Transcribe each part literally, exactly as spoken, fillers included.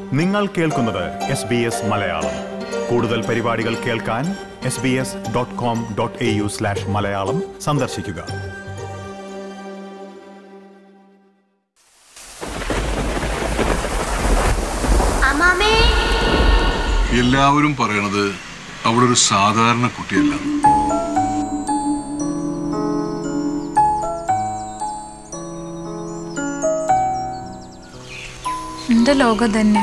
നിങ്ങൾ കേൾക്കുന്നത് S B S Malayalam. കൂടുതൽ പരിപാടികൾ കേൾക്കാൻ S B S dot com dot A U slash Malayalam സന്ദർശിക്കുക. എല്ലാവരും പറയണത് അവളൊരു സാധാരണ കുട്ടിയല്ല. എന്റെ ലോകം തന്നെ.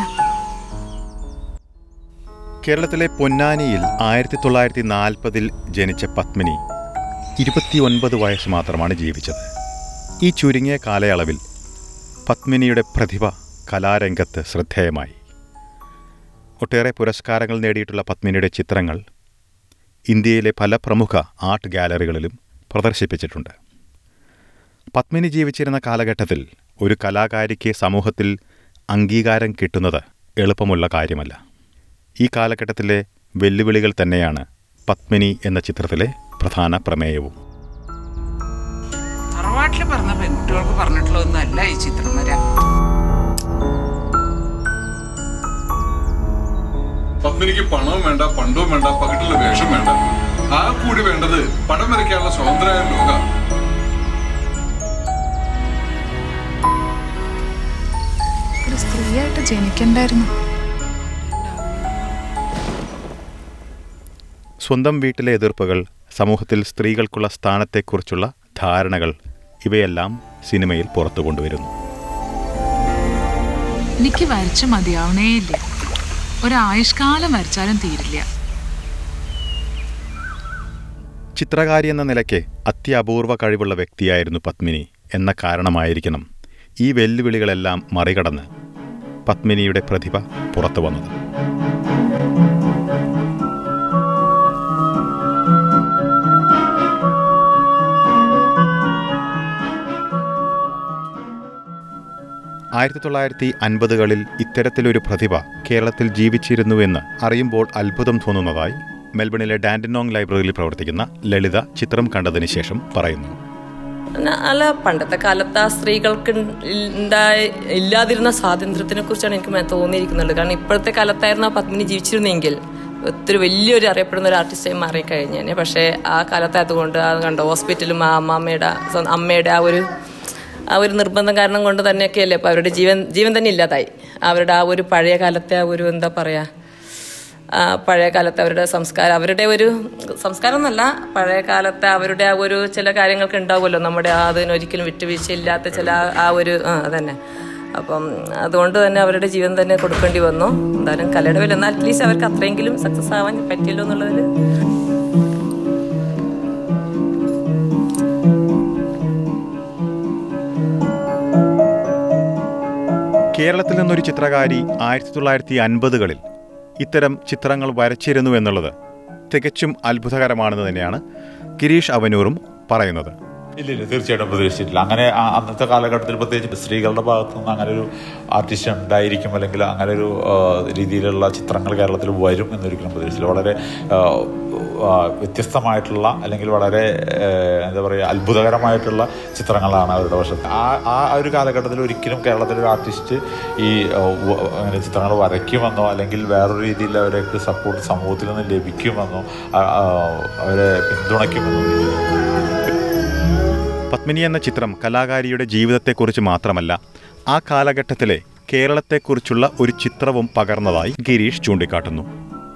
കേരളത്തിലെ പൊന്നാനിയിൽ ആയിരത്തി തൊള്ളായിരത്തി നാൽപ്പതിൽ ജനിച്ച പത്മിനി ഇരുപത്തിയൊൻപത് വയസ്സ് മാത്രമാണ് ജീവിച്ചത്. ഈ ചുരുങ്ങിയ കാലയളവിൽ പത്മിനിയുടെ പ്രതിഭ കലാരംഗത്ത് ശ്രദ്ധേയമായി. ഒട്ടേറെ പുരസ്കാരങ്ങൾ നേടിയിട്ടുള്ള പത്മിനിയുടെ ചിത്രങ്ങൾ ഇന്ത്യയിലെ പല പ്രമുഖ ആർട്ട് ഗാലറികളിലും പ്രദർശിപ്പിച്ചിട്ടുണ്ട്. പത്മിനി ജീവിച്ചിരുന്ന കാലഘട്ടത്തിൽ ഒരു കലാകാരിക്ക് സമൂഹത്തിൽ അംഗീകാരം കിട്ടുന്നത് എളുപ്പമുള്ള കാര്യമല്ല. ഈ കാലഘട്ടത്തിലെ വെല്ലുവിളികൾ തന്നെയാണ് പത്മിനി എന്ന ചിത്രത്തിലെ പ്രധാന പ്രമേയവും. തറവാട്ടിൽ പറഞ്ഞ പെൺകുട്ടികൾക്ക് പറഞ്ഞിട്ടുള്ളതൊന്നല്ല ഈ ചിത്രം വരാ. പത്മിനിക്ക് പണവും വേണ്ട, പണ്ടവും വേണ്ട, പകിട്ടുള്ള വേഷം വേണ്ട. ആ കൂടി വേണ്ടത് പടം വരയ്ക്കാനുള്ള സ്വതന്ത്രമായ ലോക. ഒരു സ്ത്രീയായിട്ട് ജനിക്കണ്ടായിരുന്നു. സ്വന്തം വീട്ടിലെ എതിർപ്പുകൾ, സമൂഹത്തിൽ സ്ത്രീകൾക്കുള്ള സ്ഥാനത്തെക്കുറിച്ചുള്ള ധാരണകൾ, ഇവയെല്ലാം സിനിമയിൽ പുറത്തു കൊണ്ടുവരുന്നു. എനിക്ക് വരച്ച് മതിയാവണേയില്ല. ഒരായുഷ്കാലം വരച്ചാലും തീരില്ല. ചിത്രകാരി എന്ന നിലയ്ക്ക് അത്യപൂർവ കഴിവുള്ള വ്യക്തിയായിരുന്നു പത്മിനി എന്ന കാരണമായിരിക്കണം ഈ വെല്ലുവിളികളെല്ലാം മറികടന്ന് പത്മിനിയുടെ പ്രതിഭ പുറത്തു വന്നത്. ആയിരത്തി തൊള്ളായിരത്തി അൻപതുകളിൽ ഇത്തരത്തിലൊരു പ്രതിഭ കേരളത്തിൽ ജീവിച്ചിരുന്നുവെന്ന് അറിയുമ്പോൾ അത്ഭുതം തോന്നുന്നതായി മെൽബണിലെ ഡാൻഡിനോങ് ലൈബ്രറിയിൽ പ്രവർത്തിക്കുന്ന ലളിത ചിത്രം കണ്ടതിന് ശേഷം പറയുന്നു. അല്ല, പണ്ടത്തെ കാലത്ത് ആ സ്ത്രീകൾക്ക് ഉണ്ടായി ഇല്ലാതിരുന്ന സ്വാതന്ത്ര്യത്തിനെ കുറിച്ചാണ് എനിക്ക് തോന്നിയിരിക്കുന്നത്. കാരണം ഇപ്പോഴത്തെ കാലത്തായിരുന്നു ആ പത്മിനി ജീവിച്ചിരുന്നെങ്കിൽ ഒത്തിരി വലിയൊരു അറിയപ്പെടുന്ന ഒരു ആർട്ടിസ്റ്റായി മാറിക്കഴിഞ്ഞേനെ. പക്ഷേ ആ കാലത്തായതുകൊണ്ട് അത് കണ്ടോ, ഹോസ്പിറ്റലും ആ അമ്മമ്മയുടെ അമ്മയുടെ ആ ഒരു ആ ഒരു നിർബന്ധം കാരണം കൊണ്ട് തന്നെയൊക്കെയല്ലേ ഇപ്പോൾ അവരുടെ ജീവൻ ജീവൻ തന്നെ ഇല്ലാതായി. അവരുടെ ആ ഒരു പഴയ കാലത്തെ ആ ഒരു എന്താ പറയുക, പഴയ കാലത്തെ അവരുടെ സംസ്കാരം, അവരുടെ ഒരു സംസ്കാരം എന്നല്ല, പഴയ കാലത്തെ അവരുടെ ആ ഒരു ചില കാര്യങ്ങൾക്ക് ഉണ്ടാവുമല്ലോ, നമ്മുടെ അതിനൊരിക്കലും വിട്ടുവീഴ്ചയില്ലാത്ത ചില ആ ഒരു ആ അതന്നെ. അപ്പം അതുകൊണ്ട് തന്നെ അവരുടെ ജീവൻ തന്നെ കൊടുക്കേണ്ടി വന്നു. എന്തായാലും കലയുടെ വില, എന്നാൽ അറ്റ്ലീസ്റ്റ് അവർക്ക് അത്രയെങ്കിലും സക്സസ് ആവാൻ പറ്റിയല്ലോ എന്നുള്ളൊരു. കേരളത്തിൽ നിന്നൊരു ചിത്രകാരി ആയിരത്തി തൊള്ളായിരത്തി അൻപതുകളിൽ ഇത്തരം ചിത്രങ്ങൾ വരച്ചിരുന്നു എന്നുള്ളത് തികച്ചും അത്ഭുതകരമാണെന്ന് തന്നെയാണ് ഗിരീഷ് അവനൂറും പറയുന്നത്. ഇല്ല ഇല്ല തീർച്ചയായിട്ടും പ്രതീക്ഷിച്ചിട്ടില്ല. അങ്ങനെ അന്നത്തെ കാലഘട്ടത്തിൽ പ്രത്യേകിച്ച് സ്ത്രീകളുടെ ഭാഗത്തു നിന്ന് അങ്ങനെ ഒരു ആർട്ടിസ്റ്റ് ഉണ്ടായിരിക്കും, അല്ലെങ്കിൽ അങ്ങനെ ഒരു രീതിയിലുള്ള ചിത്രങ്ങൾ കേരളത്തിൽ വരും എന്നൊരിക്കലും പ്രതീക്ഷിച്ചില്ല. വളരെ വ്യത്യസ്തമായിട്ടുള്ള അല്ലെങ്കിൽ വളരെ എന്താ പറയുക അത്ഭുതകരമായിട്ടുള്ള ചിത്രങ്ങളാണ് അവരുടെ വശത്ത്. ആ ആ ഒരു കാലഘട്ടത്തിൽ ഒരിക്കലും കേരളത്തിലൊരു ആർട്ടിസ്റ്റ് ഈ അങ്ങനെ ചിത്രങ്ങൾ വരയ്ക്കുമെന്നോ അല്ലെങ്കിൽ വേറൊരു രീതിയിൽ അവർക്ക് സപ്പോർട്ട് സമൂഹത്തിൽ നിന്ന് ലഭിക്കുമെന്നോ അവരെ പിന്തുണയ്ക്കുമെന്നോ. പത്മിനി എന്ന ചിത്രം കലാകാരിയുടെ ജീവിതത്തെക്കുറിച്ച് മാത്രമല്ല, ആ കാലഘട്ടത്തിലെ കേരളത്തെക്കുറിച്ചുള്ള ഒരു ചിത്രവും പകർന്നതായി ഗിരീഷ് ചൂണ്ടിക്കാട്ടുന്നു.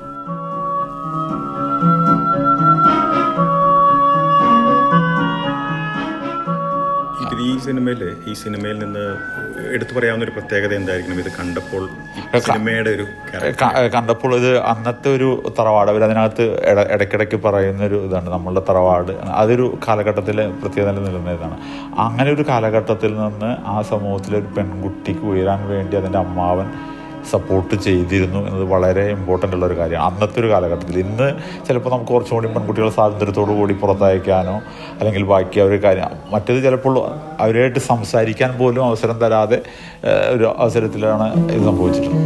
ഈ സിനിമയിൽ ഈ സിനിമയിൽ നിന്ന് എടുത്തു പറയാവുന്ന ഒരു പ്രത്യേകത എന്തായിരിക്കണം? ഇത് കണ്ടപ്പോൾ സിനിമയുടെ ഒരു കണ്ടപ്പോൾ ഇത് അന്നത്തെ ഒരു തറവാട്, അവർ അതിനകത്ത് ഇടയ്ക്കിടയ്ക്ക് പറയുന്നൊരു ഇതാണ് നമ്മളുടെ തറവാട്. അതൊരു കാലഘട്ടത്തിലെ പ്രത്യേകത നിലനിന്നതാണ്. അങ്ങനെ ഒരു കാലഘട്ടത്തിൽ നിന്ന് ആ സമൂഹത്തിലെ ഒരു പെൺകുട്ടിക്ക് ഉയരാൻ വേണ്ടി അതിൻ്റെ അമ്മാവൻ സപ്പോർട്ട് ചെയ്തിരുന്നു എന്നത് വളരെ ഇമ്പോർട്ടൻ്റ് ഉള്ളൊരു കാര്യമാണ് അന്നത്തെ ഒരു കാലഘട്ടത്തിൽ. ഇന്ന് ചിലപ്പോൾ നമുക്ക് കുറച്ചും കൂടി പെൺകുട്ടികളെ സ്വാതന്ത്ര്യത്തോടു കൂടി പുറത്തയക്കാനോ അല്ലെങ്കിൽ ബാക്കി ഒരു കാര്യം, മറ്റേത് ചിലപ്പോൾ അവരുമായിട്ട് സംസാരിക്കാൻ പോലും അവസരം തരാതെ ഒരു അവസരത്തിലാണ് ഇത് സംഭവിച്ചിട്ടുള്ളത്.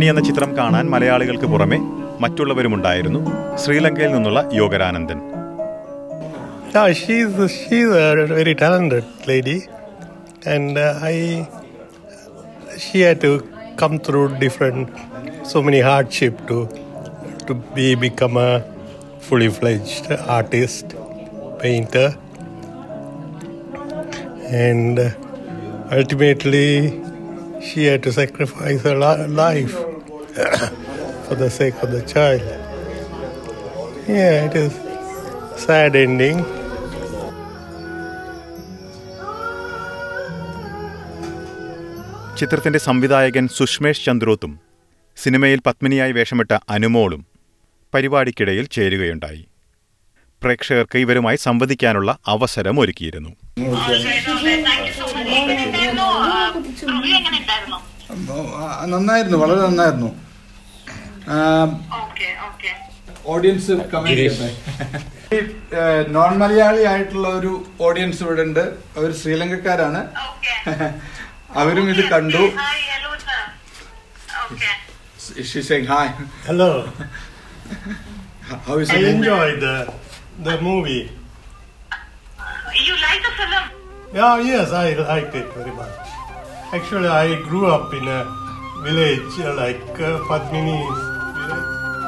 എന്ന ചിത്രം കാണാൻ മലയാളികൾക്ക് പുറമെ മറ്റുള്ളവരുമുണ്ടായിരുന്നു. ശ്രീലങ്കയിൽ നിന്നുള്ള യോഗരാനന്ദൻ. Yeah, she's she's a very talented lady, and uh, I she had to come through different so many hardship to to be become a fully fledged artist, painter, and uh, ultimately she had to sacrifice her life for the sake of the child. Yeah, it is sad ending. ചിത്രത്തിന്റെ സംവിധായകൻ സുഷ്മേഷ് ചന്ദ്രോത്തും സിനിമയിൽ പത്മിനിയായി വേഷമിട്ട അനുമോളും പരിപാടിക്കിടയിൽ ചേരുകയുണ്ടായി. പ്രേക്ഷകർക്ക് ഇവരുമായി സംവദിക്കാനുള്ള അവസരം ഒരുക്കിയിരുന്നു. നന്നായിരുന്നു, വളരെ നന്നായിരുന്നു. ഓഡിയൻസ് നോൺ മലയാളി ആയിട്ടുള്ള ഒരു ഓഡിയൻസ് ഇവിടെ ഉണ്ട്. അവർ ശ്രീലങ്കക്കാരാണ്. അവരും ഇത് കണ്ടു. She's saying hi. Hello. How is I it? enjoyed the the movie. You like the film? Yeah, yes, I liked it very much. Actually, I grew up in a village uh, like uh, Padmini's village.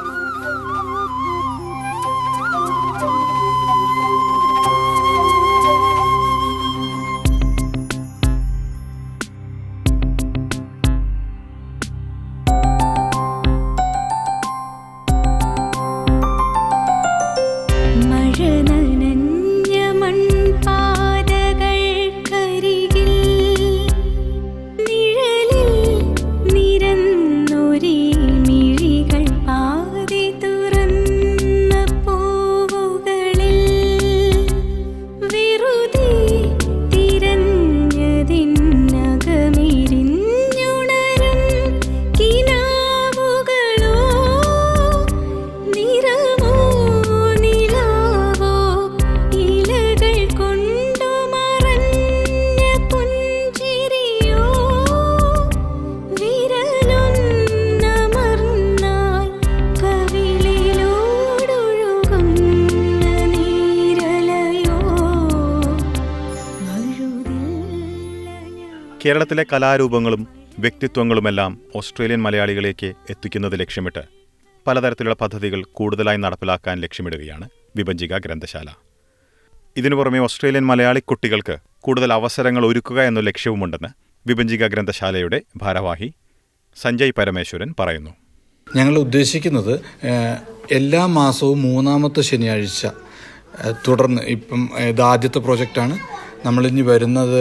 കേരളത്തിലെ കലാരൂപങ്ങളും വ്യക്തിത്വങ്ങളുമെല്ലാം Australian മലയാളികളിലേക്ക് എത്തിക്കുന്നത് ലക്ഷ്യമിട്ട് പലതരത്തിലുള്ള പദ്ധതികൾ കൂടുതലായി നടപ്പിലാക്കാൻ ലക്ഷ്യമിടുകയാണ് വിഭജിക ഗ്രന്ഥശാല. ഇതിനു പുറമെ ഓസ്ട്രേലിയൻ മലയാളി കുട്ടികൾക്ക് കൂടുതൽ അവസരങ്ങൾ ഒരുക്കുക എന്ന ലക്ഷ്യവുമുണ്ടെന്ന് വിഭജിക ഗ്രന്ഥശാലയുടെ ഭാരവാഹി സഞ്ജയ് പരമേശ്വരൻ പറയുന്നു. ഞങ്ങൾ ഉദ്ദേശിക്കുന്നത് എല്ലാ മാസവും മൂന്നാമത്തെ ശനിയാഴ്ച തുടർന്ന്, ഇപ്പം ഇത് ആദ്യത്തെ പ്രോജക്റ്റാണ്. നമ്മളിനി വരുന്നത്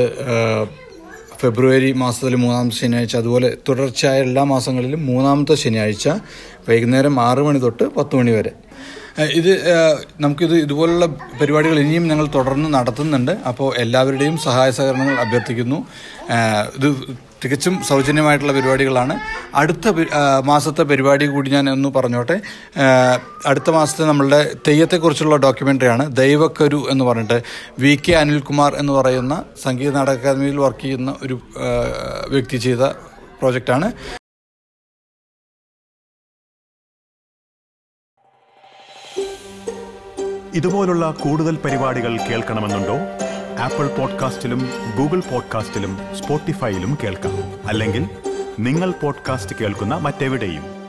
ഫെബ്രുവരി മാസത്തിൽ മൂന്നാമത്തെ ശനിയാഴ്ച, അതുപോലെ തുടർച്ചയായ എല്ലാ മാസങ്ങളിലും മൂന്നാമത്തെ ശനിയാഴ്ച വൈകുന്നേരം ആറ് മണി തൊട്ട് പത്ത് മണി വരെ. ഇത് നമുക്കിത് ഇതുപോലുള്ള പരിപാടികൾ ഇനിയും ഞങ്ങൾ തുടർന്ന് നടത്തുന്നുണ്ട്. അപ്പോൾ എല്ലാവരുടെയും സഹായ സഹകരണങ്ങൾ അഭ്യർത്ഥിക്കുന്നു. ഇത് തികച്ചും സൗജന്യമായിട്ടുള്ള പരിപാടികളാണ്. അടുത്ത മാസത്തെ പരിപാടി കൂടി ഞാൻ ഒന്ന് പറഞ്ഞോട്ടെ. അടുത്ത മാസത്തെ നമ്മളുടെ തെയ്യത്തെക്കുറിച്ചുള്ള ഡോക്യുമെൻ്ററിയാണ് ദൈവക്കരു എന്ന് പറഞ്ഞിട്ട് വി കെ അനിൽകുമാർ എന്ന് പറയുന്ന സംഗീത നാടക അക്കാദമിയിൽ വർക്ക് ചെയ്യുന്ന ഒരു വ്യക്തി ചെയ്ത പ്രോജക്റ്റാണ്. ഇതുപോലുള്ള കൂടുതൽ പരിപാടികൾ കേൾക്കണമെന്നുണ്ടോ? ആപ്പിൾ പോഡ്കാസ്റ്റിലും ഗൂഗിൾ പോഡ്കാസ്റ്റിലും സ്പോട്ടിഫൈയിലും കേൾക്കാം. അല്ലെങ്കിൽ നിങ്ങൾ പോഡ്കാസ്റ്റ് കേൾക്കുന്ന മറ്റെവിടെയും.